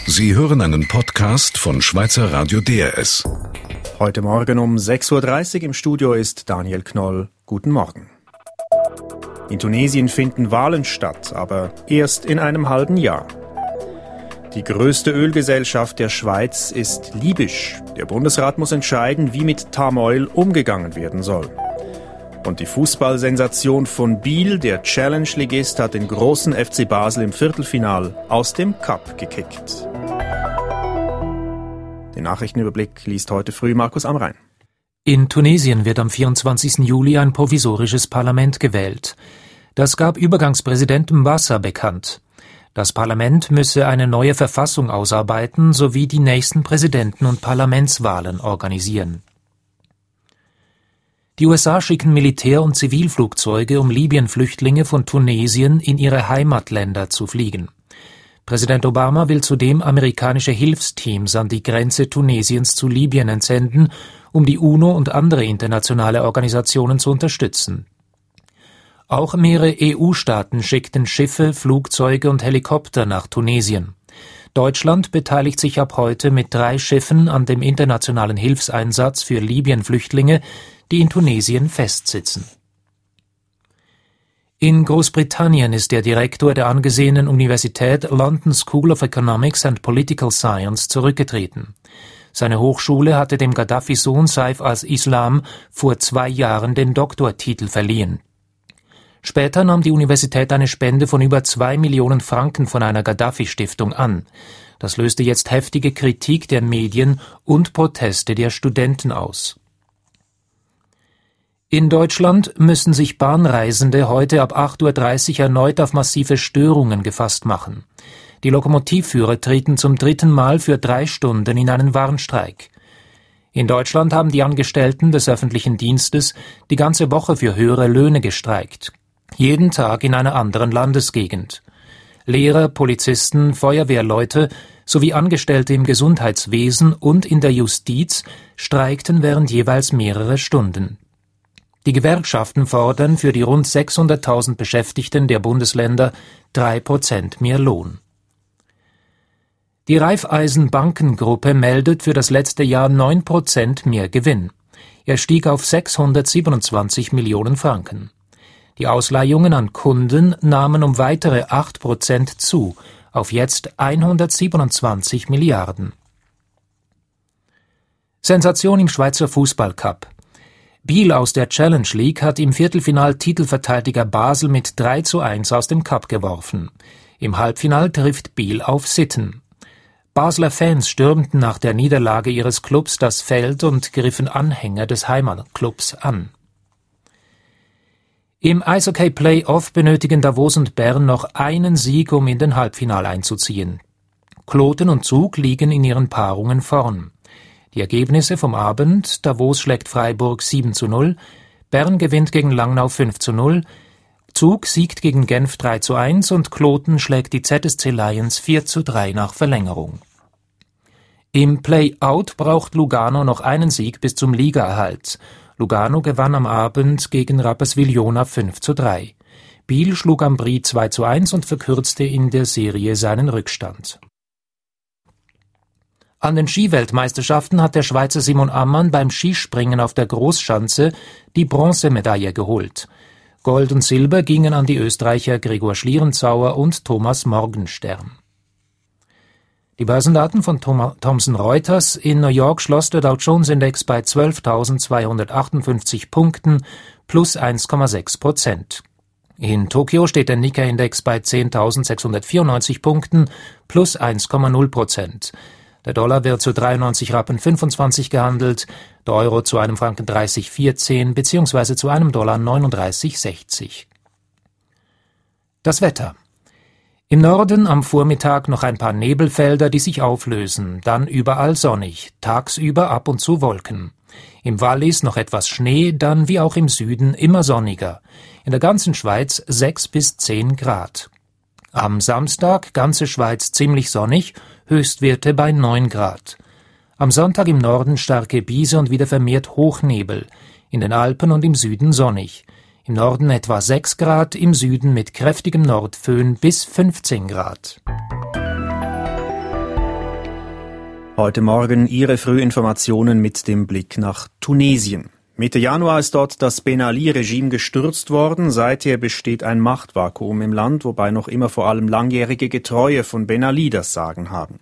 Sie hören einen Podcast von Schweizer Radio DRS. Heute Morgen um 6.30 Uhr im Studio ist Daniel Knoll. Guten Morgen. In Tunesien finden Wahlen statt, aber erst in einem halben Jahr. Die größte Ölgesellschaft der Schweiz ist libysch. Der Bundesrat muss entscheiden, wie mit Tamoil umgegangen werden soll. Und die Fußballsensation von Biel, der Challenge-Ligist, hat den großen FC Basel im Viertelfinal aus dem Cup gekickt. Den Nachrichtenüberblick liest heute früh Markus Amrein. In Tunesien wird am 24. Juli ein provisorisches Parlament gewählt. Das gab Übergangspräsident Mbassa bekannt. Das Parlament müsse eine neue Verfassung ausarbeiten sowie die nächsten Präsidenten- und Parlamentswahlen organisieren. Die USA schicken Militär- und Zivilflugzeuge, um Libyen-Flüchtlinge von Tunesien in ihre Heimatländer zu fliegen. Präsident Obama will zudem amerikanische Hilfsteams an die Grenze Tunesiens zu Libyen entsenden, um die UNO und andere internationale Organisationen zu unterstützen. Auch mehrere EU-Staaten schickten Schiffe, Flugzeuge und Helikopter nach Tunesien. Deutschland beteiligt sich ab heute mit 3 Schiffen an dem internationalen Hilfseinsatz für Libyen-Flüchtlinge, die in Tunesien festsitzen. In Großbritannien ist der Direktor der angesehenen Universität London School of Economics and Political Science zurückgetreten. Seine Hochschule hatte dem Gaddafi-Sohn Saif al-Islam vor 2 Jahren den Doktortitel verliehen. Später nahm die Universität eine Spende von über 2 Millionen Franken von einer Gaddafi-Stiftung an. Das löste jetzt heftige Kritik der Medien und Proteste der Studenten aus. In Deutschland müssen sich Bahnreisende heute ab 8.30 Uhr erneut auf massive Störungen gefasst machen. Die Lokomotivführer treten zum 3. Mal für 3 Stunden in einen Warnstreik. In Deutschland haben die Angestellten des öffentlichen Dienstes die ganze Woche für höhere Löhne gestreikt. Jeden Tag in einer anderen Landesgegend. Lehrer, Polizisten, Feuerwehrleute sowie Angestellte im Gesundheitswesen und in der Justiz streikten während jeweils mehrere Stunden. Die Gewerkschaften fordern für die rund 600.000 Beschäftigten der Bundesländer 3% mehr Lohn. Die Raiffeisen-Bankengruppe meldet für das letzte Jahr 9% mehr Gewinn. Er stieg auf 627 Millionen Franken. Die Ausleihungen an Kunden nahmen um weitere 8% zu, auf jetzt 127 Milliarden. Sensation im Schweizer Fußballcup. Biel aus der Challenge League hat im Viertelfinal Titelverteidiger Basel mit 3:1 aus dem Cup geworfen. Im Halbfinal trifft Biel auf Sitten. Basler Fans stürmten nach der Niederlage ihres Clubs das Feld und griffen Anhänger des Heimatclubs an. Im Eishockey-Playoff benötigen Davos und Bern noch einen Sieg, um in den Halbfinal einzuziehen. Kloten und Zug liegen in ihren Paarungen vorn. Die Ergebnisse vom Abend: Davos schlägt Freiburg 7:0, Bern gewinnt gegen Langnau 5:0, Zug siegt gegen Genf 3:1 und Kloten schlägt die ZSC Lions 4:3 nach Verlängerung. Im Play-Out braucht Lugano noch einen Sieg bis zum Ligaerhalt. Lugano gewann am Abend gegen Rapperswil-Jona 5:3. Biel schlug am Brie 2:1 und verkürzte in der Serie seinen Rückstand. An den Skiweltmeisterschaften hat der Schweizer Simon Ammann beim Skispringen auf der Großschanze die Bronzemedaille geholt. Gold und Silber gingen an die Österreicher Gregor Schlierenzauer und Thomas Morgenstern. Die Börsendaten von Thomson Reuters: In New York schloss der Dow Jones Index bei 12.258 Punkten plus 1,6%. In Tokio steht der Nikkei-Index bei 10.694 Punkten plus 1,0%. Der Dollar wird zu 93,25 Rappen gehandelt, der Euro zu einem Franken 30,14 bzw. zu einem Dollar 39,60. Das Wetter. Im Norden am Vormittag noch ein paar Nebelfelder, die sich auflösen, dann überall sonnig, tagsüber ab und zu Wolken. Im Wallis noch etwas Schnee, dann wie auch im Süden immer sonniger. In der ganzen Schweiz 6 bis 10 Grad. Am Samstag ganze Schweiz ziemlich sonnig, Höchstwerte bei 9 Grad. Am Sonntag im Norden starke Biese und wieder vermehrt Hochnebel, in den Alpen und im Süden sonnig. Im Norden etwa 6 Grad, im Süden mit kräftigem Nordföhn bis 15 Grad. Heute Morgen Ihre Frühinformationen mit dem Blick nach Tunesien. Mitte Januar ist dort das Ben Ali-Regime gestürzt worden. Seither besteht ein Machtvakuum im Land, wobei noch immer vor allem langjährige Getreue von Ben Ali das Sagen haben.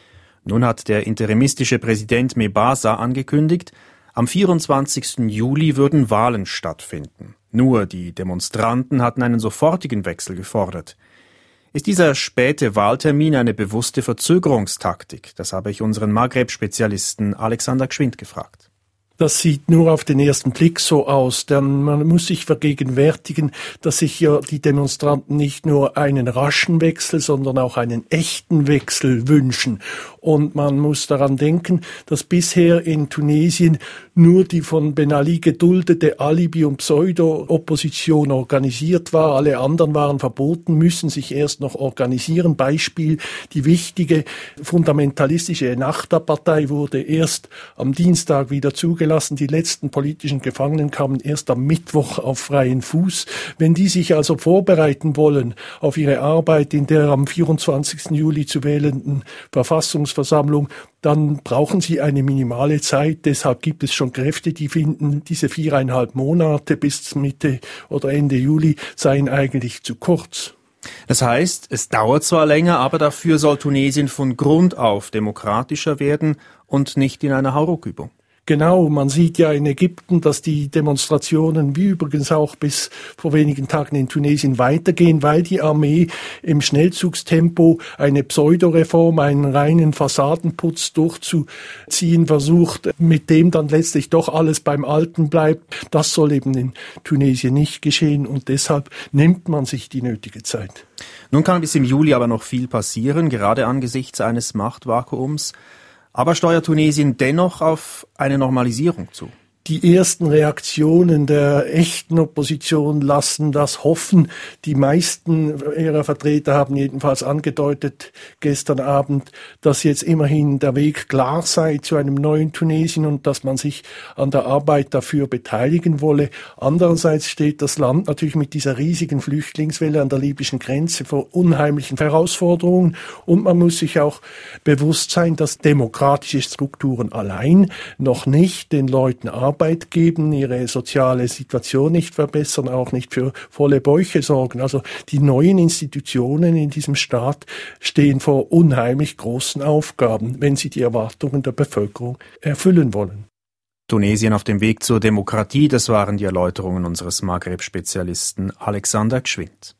Nun hat der interimistische Präsident Mebasa angekündigt, am 24. Juli würden Wahlen stattfinden. Nur die Demonstranten hatten einen sofortigen Wechsel gefordert. Ist dieser späte Wahltermin eine bewusste Verzögerungstaktik? Das habe ich unseren Maghreb-Spezialisten Alexander Gschwind gefragt. Das sieht nur auf den ersten Blick so aus, denn man muss sich vergegenwärtigen, dass sich ja die Demonstranten nicht nur einen raschen Wechsel, sondern auch einen echten Wechsel wünschen. Und man muss daran denken, dass bisher in Tunesien nur die von Ben Ali geduldete Alibi- und Pseudo-Opposition organisiert war. Alle anderen waren verboten, müssen sich erst noch organisieren. Beispiel, die wichtige fundamentalistische Ennahda-Partei wurde erst am Dienstag wieder zugelassen. Die letzten politischen Gefangenen kamen erst am Mittwoch auf freien Fuß. Wenn die sich also vorbereiten wollen auf ihre Arbeit in der am 24. Juli zu wählenden Verfassungsversammlung, dann brauchen sie eine minimale Zeit. Deshalb gibt es schon Kräfte, die finden, diese 4,5 Monate bis Mitte oder Ende Juli seien eigentlich zu kurz. Das heißt, es dauert zwar länger, aber dafür soll Tunesien von Grund auf demokratischer werden und nicht in einer Hauruckübung. Genau, man sieht ja in Ägypten, dass die Demonstrationen, wie übrigens auch bis vor wenigen Tagen in Tunesien, weitergehen, weil die Armee im Schnellzugstempo eine Pseudoreform, einen reinen Fassadenputz durchzuziehen versucht, mit dem dann letztlich doch alles beim Alten bleibt. Das soll eben in Tunesien nicht geschehen und deshalb nimmt man sich die nötige Zeit. Nun kann bis im Juli aber noch viel passieren, gerade angesichts eines Machtvakuums. Aber steuert Tunesien dennoch auf eine Normalisierung zu? Die ersten Reaktionen der echten Opposition lassen das hoffen. Die meisten ihrer Vertreter haben jedenfalls angedeutet gestern Abend, dass jetzt immerhin der Weg klar sei zu einem neuen Tunesien und dass man sich an der Arbeit dafür beteiligen wolle. Andererseits steht das Land natürlich mit dieser riesigen Flüchtlingswelle an der libyschen Grenze vor unheimlichen Herausforderungen und man muss sich auch bewusst sein, dass demokratische Strukturen allein noch nicht den Leuten Arbeit geben, ihre soziale Situation nicht verbessern, auch nicht für volle Bäuche sorgen. Also die neuen Institutionen in diesem Staat stehen vor unheimlich großen Aufgaben, wenn sie die Erwartungen der Bevölkerung erfüllen wollen. Tunesien auf dem Weg zur Demokratie, das waren die Erläuterungen unseres Maghreb-Spezialisten Alexander Gschwind.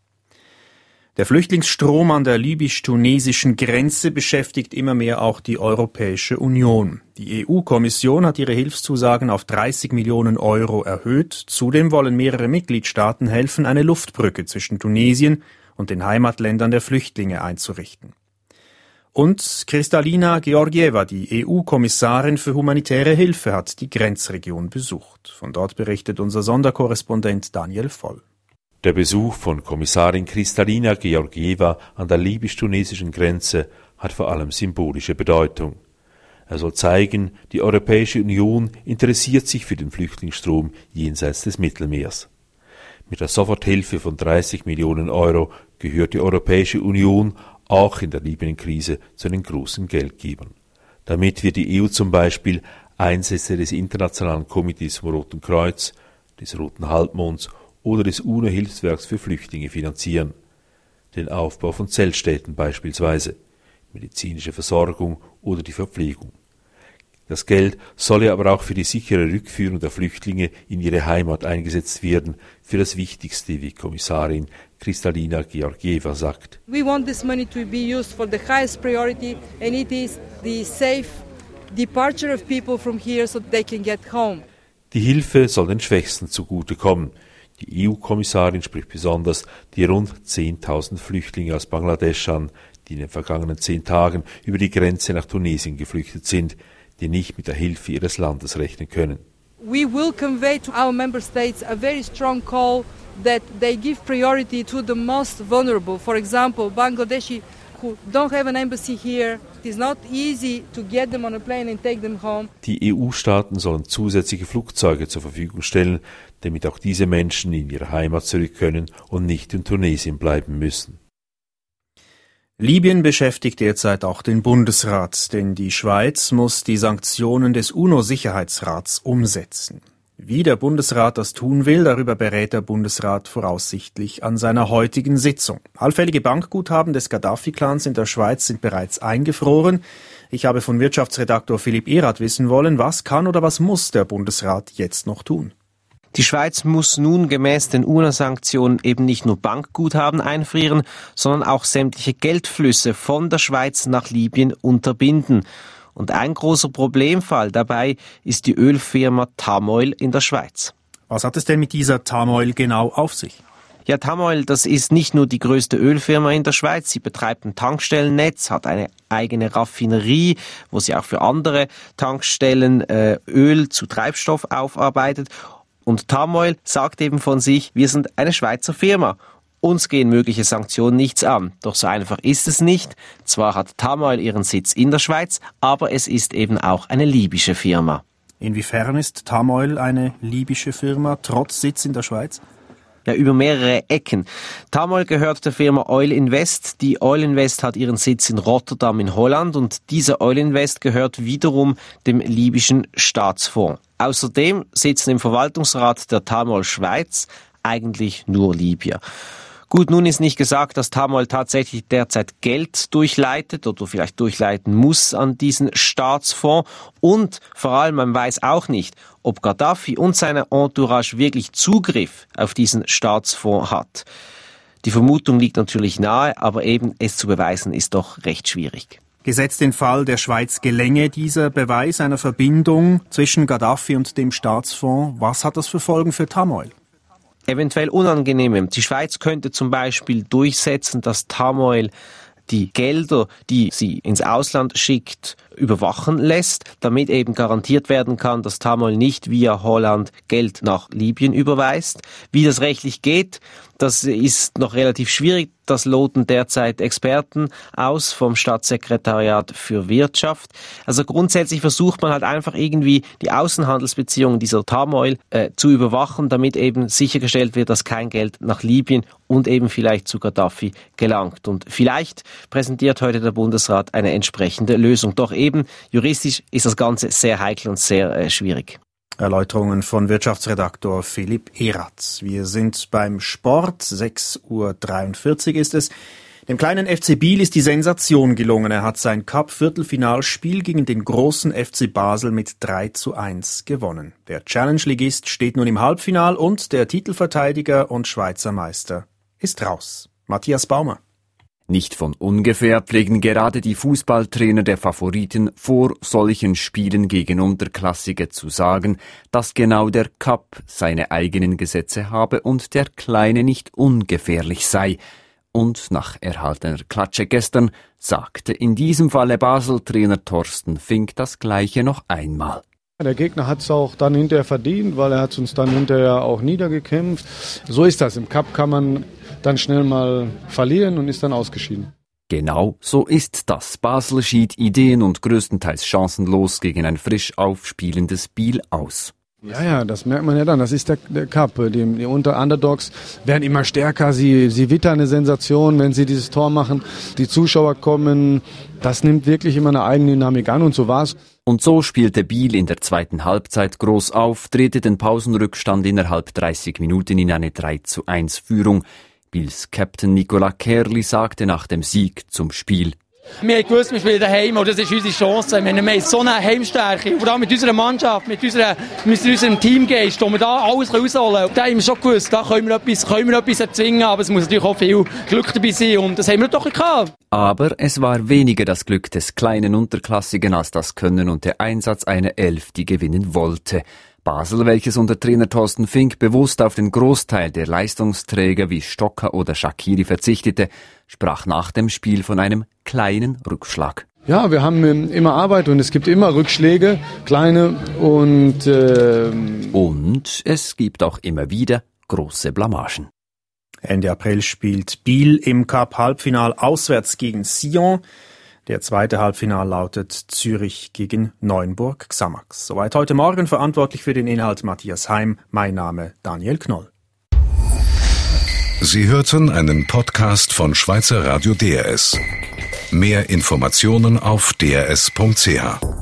Der Flüchtlingsstrom an der libysch-tunesischen Grenze beschäftigt immer mehr auch die Europäische Union. Die EU-Kommission hat ihre Hilfszusagen auf 30 Millionen Euro erhöht. Zudem wollen mehrere Mitgliedstaaten helfen, eine Luftbrücke zwischen Tunesien und den Heimatländern der Flüchtlinge einzurichten. Und Kristalina Georgieva, die EU-Kommissarin für humanitäre Hilfe, hat die Grenzregion besucht. Von dort berichtet unser Sonderkorrespondent Daniel Voll. Der Besuch von Kommissarin Kristalina Georgieva an der libysch-tunesischen Grenze hat vor allem symbolische Bedeutung. Er soll zeigen, die Europäische Union interessiert sich für den Flüchtlingsstrom jenseits des Mittelmeers. Mit der Soforthilfe von 30 Millionen Euro gehört die Europäische Union auch in der Libyen-Krise zu den großen Geldgebern. Damit wird die EU zum Beispiel Einsätze des Internationalen Komitees vom Roten Kreuz, des Roten Halbmonds oder des UNO-Hilfswerks für Flüchtlinge finanzieren. Den Aufbau von Zeltstädten beispielsweise, medizinische Versorgung oder die Verpflegung. Das Geld solle aber auch für die sichere Rückführung der Flüchtlinge in ihre Heimat eingesetzt werden, für das Wichtigste, wie Kommissarin Kristalina Georgieva sagt. We want this money to be used for the highest priority and it is the safe departure of people from here so they can get home. Die Hilfe soll den Schwächsten zugutekommen. Die EU-Kommissarin spricht besonders die rund 10.000 Flüchtlinge aus Bangladesch an, die in den vergangenen 10 Tagen über die Grenze nach Tunesien geflüchtet sind, die nicht mit der Hilfe ihres Landes rechnen können. We will convey to our member states a very strong call that they give priority to the most vulnerable. For example, Bangladeshi who don't have an embassy here. It is not easy to get them on a plane and take them home. Die EU-Staaten sollen zusätzliche Flugzeuge zur Verfügung stellen, damit auch diese Menschen in ihre Heimat zurück können und nicht in Tunesien bleiben müssen. Libyen beschäftigt derzeit auch den Bundesrat, denn die Schweiz muss die Sanktionen des UNO-Sicherheitsrats umsetzen. Wie der Bundesrat das tun will, darüber berät der Bundesrat voraussichtlich an seiner heutigen Sitzung. Allfällige Bankguthaben des Gaddafi-Clans in der Schweiz sind bereits eingefroren. Ich habe von Wirtschaftsredaktor Philipp Erath wissen wollen, was kann oder was muss der Bundesrat jetzt noch tun? Die Schweiz muss nun gemäß den UNO-Sanktionen eben nicht nur Bankguthaben einfrieren, sondern auch sämtliche Geldflüsse von der Schweiz nach Libyen unterbinden. Und ein großer Problemfall dabei ist die Ölfirma Tamoil in der Schweiz. Was hat es denn mit dieser Tamoil genau auf sich? Ja, Tamoil, das ist nicht nur die größte Ölfirma in der Schweiz. Sie betreibt ein Tankstellennetz, hat eine eigene Raffinerie, wo sie auch für andere Tankstellen Öl zu Treibstoff aufarbeitet. Und Tamoil sagt eben von sich, wir sind eine Schweizer Firma. Uns gehen mögliche Sanktionen nichts an. Doch so einfach ist es nicht. Zwar hat Tamoil ihren Sitz in der Schweiz, aber es ist eben auch eine libysche Firma. Inwiefern ist Tamoil eine libysche Firma, trotz Sitz in der Schweiz? Ja, über mehrere Ecken. Tamoil gehört der Firma Oil Invest. Die Oil Invest hat ihren Sitz in Rotterdam in Holland und diese Oil Invest gehört wiederum dem libyschen Staatsfonds. Außerdem sitzen im Verwaltungsrat der Tamoil Schweiz eigentlich nur Libyer. Gut, nun ist nicht gesagt, dass Tamoil tatsächlich derzeit Geld durchleitet oder vielleicht durchleiten muss an diesen Staatsfonds. Und vor allem, man weiß auch nicht, ob Gaddafi und seine Entourage wirklich Zugriff auf diesen Staatsfonds hat. Die Vermutung liegt natürlich nahe, aber eben es zu beweisen ist doch recht schwierig. Gesetzt den Fall, der Schweiz gelänge dieser Beweis einer Verbindung zwischen Gaddafi und dem Staatsfonds, was hat das für Folgen für Tamoil? Eventuell unangenehme. Die Schweiz könnte zum Beispiel durchsetzen, dass Tamoil die Gelder, die sie ins Ausland schickt, überwachen lässt, damit eben garantiert werden kann, dass Tamoil nicht via Holland Geld nach Libyen überweist. Wie das rechtlich geht, das ist noch relativ schwierig. Das loten derzeit Experten aus vom Staatssekretariat für Wirtschaft. Also grundsätzlich versucht man halt einfach irgendwie die Außenhandelsbeziehungen dieser Tamoil zu überwachen, damit eben sichergestellt wird, dass kein Geld nach Libyen und eben vielleicht zu Gaddafi gelangt. Und vielleicht präsentiert heute der Bundesrat eine entsprechende Lösung. Doch eben juristisch ist das Ganze sehr heikel und sehr schwierig. Erläuterungen von Wirtschaftsredaktor Philipp Erath. Wir sind beim Sport. 6:43 Uhr ist es. Dem kleinen FC Biel ist die Sensation gelungen. Er hat sein Cup-Viertelfinalspiel gegen den großen FC Basel mit 3:1 gewonnen. Der Challenge-Ligist steht nun im Halbfinal und der Titelverteidiger und Schweizer Meister ist raus. Matthias Baumer. Nicht von ungefähr pflegen gerade die Fußballtrainer der Favoriten vor solchen Spielen gegen Unterklassige zu sagen, dass genau der Cup seine eigenen Gesetze habe und der Kleine nicht ungefährlich sei. Und nach erhaltener Klatsche gestern sagte in diesem Falle Basel-Trainer Thorsten Fink das Gleiche noch einmal. Der Gegner hat es auch dann hinterher verdient, weil er hat uns dann hinterher auch niedergekämpft. So ist das. Im Cup kann man dann schnell mal verlieren und ist dann ausgeschieden. Genau so ist das. Basel schied ideen- und größtenteils chancenlos gegen ein frisch aufspielendes Biel aus. Ja, das merkt man ja dann. Das ist der Cup. Die Underdogs werden immer stärker. Sie wittern eine Sensation, wenn sie dieses Tor machen. Die Zuschauer kommen. Das nimmt wirklich immer eine Eigendynamik an und so war's. Und so spielte Biel in der zweiten Halbzeit groß auf, drehte den Pausenrückstand innerhalb 30 Minuten in eine 3:1 Führung. Biels Captain Nicolas Kerli sagte nach dem Sieg zum Spiel: Wir haben gewusst, wir spielen daheim und das ist unsere Chance. Wir haben so eine Heimstärke, vor allem mit unserer Mannschaft, mit unserem Teamgeist, wo wir da alles rausholen können. Da haben wir schon gewusst, da können wir etwas erzwingen, aber es muss natürlich auch viel Glück dabei sein und das haben wir doch gehabt. Aber es war weniger das Glück des kleinen Unterklassigen als das Können und der Einsatz einer Elf, die gewinnen wollte. Basel, welches unter Trainer Thorsten Fink bewusst auf den Großteil der Leistungsträger wie Stocker oder Shaqiri verzichtete, sprach nach dem Spiel von einem kleinen Rückschlag. Ja, wir haben immer Arbeit und es gibt immer Rückschläge, kleine und es gibt auch immer wieder große Blamagen. Ende April spielt Biel im Cup-Halbfinal auswärts gegen Sion. Der zweite Halbfinal lautet Zürich gegen Neuenburg Xamax. Soweit heute Morgen, verantwortlich für den Inhalt Matthias Heim. Mein Name Daniel Knoll. Sie hörten einen Podcast von Schweizer Radio DRS. Mehr Informationen auf drs.ch.